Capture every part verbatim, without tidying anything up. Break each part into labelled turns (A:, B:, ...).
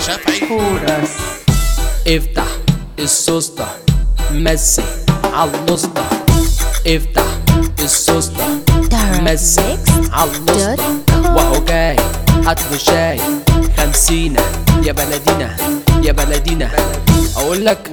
A: شافعي
B: كورس.
C: افتح السوسته مسي عالنصطة، افتح السوسته مسي عالنصطة، وهو جاي هاتلي شاي خمسينة يا بلدينا يا بلدينا. اقولك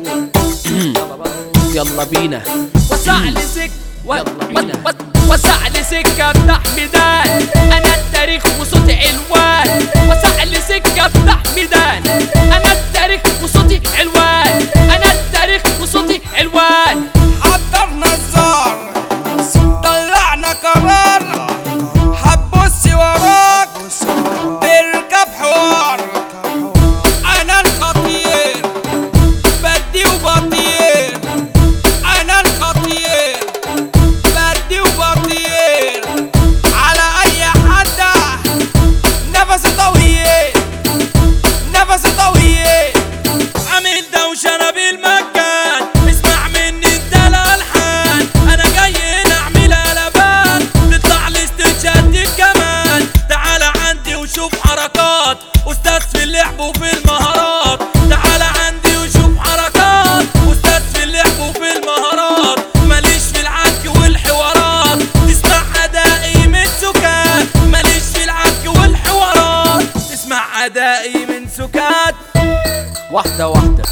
C: يلا بينا
D: وسع لي سك
C: يلا بينا
D: وسع لي سكة افتح ميدان، انا التاريخ وصوتي علوان. وسع لي سكة افتح ميدان، انا التاريخ وصوتي علوان. انا التاريخ وصوتي علوان.
E: حضرنا الزار طلعنا قرار، هتبصي وراك تركب حوار. انا الخطير بدي وبطير، انا الخطير بدي وبطير على اي حد نفسي طويل نفسي طويل. عامل دوشة انا بالمكان، اسمع مني انت الالحان. انا جاي هنا اعمل قلبان، تطلع لي استشهاد كمان. تعالى عندي وشوف حركات، استاذ في اللعب وفي المهارات. تعالى عندي وشوف حركات، استاذ في اللعب وفي المهارات. ماليش في العك والحوارات، تسمع ادائي من سكات. ماليش في العك والحوارات، تسمع ادائي من سكات.
C: واحدة واحدة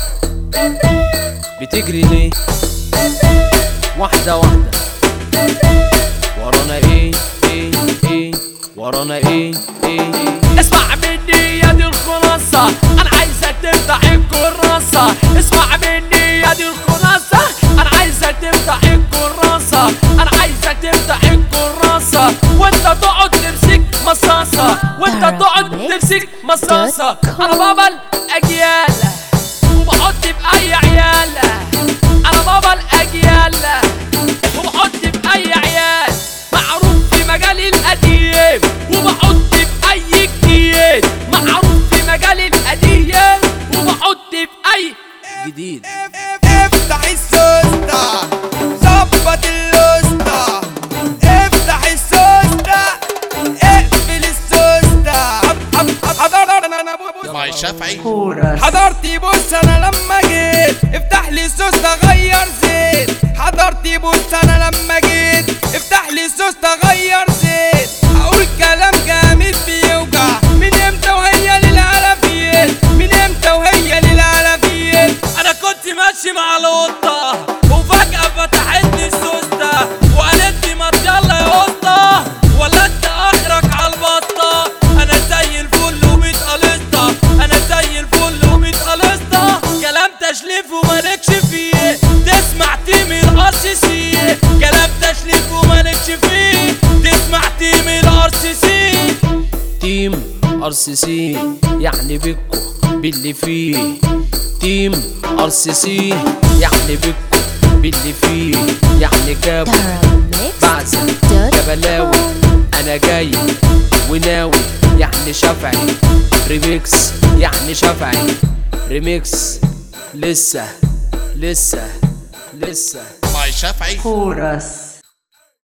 C: بتجري ليه؟ واحدة واحدة ورانا ايه ايه ايه ورانا ايه ايه.
D: اسمع مني يا دي الخلاصة، انا عايزك تفتح الكراسة. اسمع مني يا دي الخلاصة، انا عايزك تفتح الكراسة. انا عايزك تفتح الكراسة، وانت تقعد تمسك مصاصة. وانت تقعد تمسك مصاصة. انا بابا الاجيال وبحط بأي عيال. انا بابا الاجيال وبحط بأي عيال. معروف في مجال القديم وبحط بأي جديد. معروف في مجال القديم وبحط بأي
C: جديد.
E: افتح السوسته ظبط اللوسته، افتح السوسته اقفل السوسته.
A: ماي شافعي
B: كورس.
E: حضرتي بص انا لما جيت افتح لي السوسته غير زيت. حضرتي بص انا لما جيت افتح لي السوسته غير زيت. هقول كلام جامد بيوجع، من امتى وهي للعلفيات؟ من امتى وهي للعلفيات؟ انا كنت ماشي مع القطه وفجاه فتحتني السوسته وقالت لي ما يلا يا قطه، ولا انت اخرك على البطه. انا زي الفل وميت قلصه، انا زي الفل وميت قلصه. كلام تشليف ومالكش فيه، تسمع تيم الار سي سي. كلام تشليف ومالكش فيه، تسمع تيم الار سي سي.
C: تيم ار سي سي يعني بيكو باللي فيه. تيم ار سي سي يعني بيكو باللي فيه. يعني كابو بعزة جبلاوي، انا جاي وناوي. يعني شافعي ريميكس، يعني شافعي ريميكس. لسه لسه لسه
A: ماي شافعي
B: كورس.